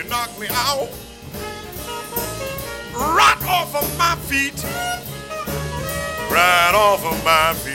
knocked me out right off of my feet. Right off of my feet.